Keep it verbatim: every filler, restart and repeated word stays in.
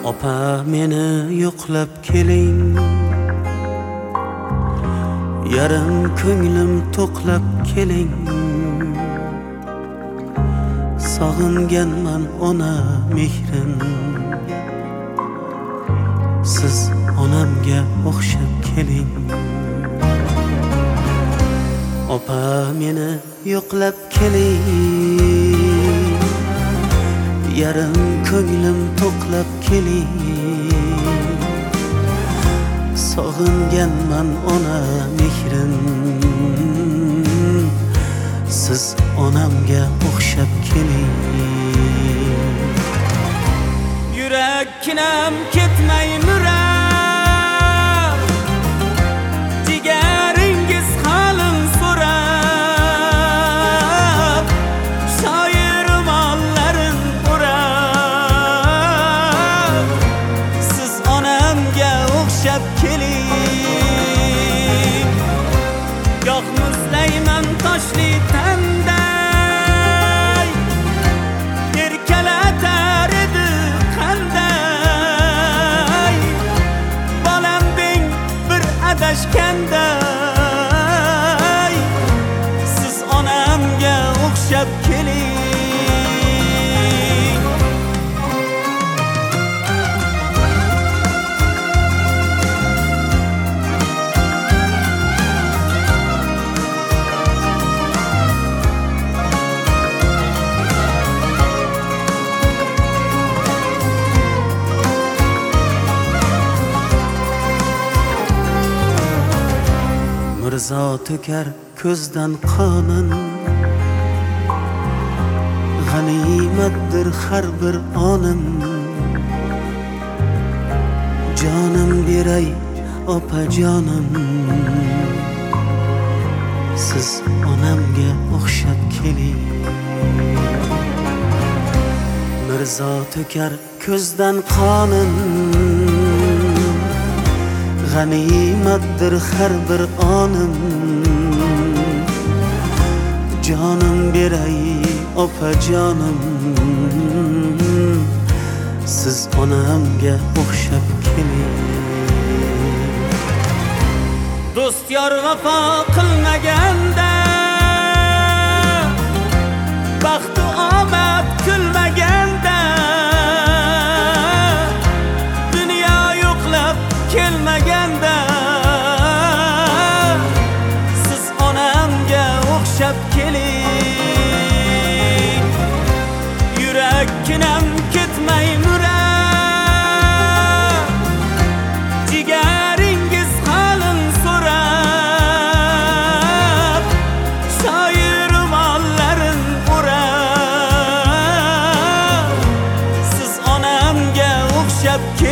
Opa meni yo'qlab keling, yarim ko'nglim to'qlab keling. Sog'inganman ona mehrin, siz onamga o'xshab keling. Opa meni yo'qlab keling, yarim ko'nglim to'qlab keling. Sog'inganman ona mehrin, siz onamga o'xshab keling. Yurakkinam ketmay nurab, jigaringiz halim so'rab, shoir mollarin o'rab, siz onamga o'xshab keling. Goh muzlayman toshli tanday, erkalatar edi qanday, bolam deng bir adashganday, siz onamga o'xshab keling. Mirzo to'kar ko'zdan qonin, g'animatdir har bir onim. Jonim beray opa jonim, siz onamga o'xshab keling. Mirzo to'kar ko'zdan qonin, g'animatdir har bir onim. Jonim beray opa jonim, siz onamga o'xshab keling. Do'st yor vafo qilmaganda, baxtu omad kulmaganda, dunyo yo'qlab kelmaganda, siz onamga o'xshab keling. Yurakkinam ketmay nurab, jigaringiz halim so'rab, shoir mollarin o'rab, siz onamga o'xshab keling.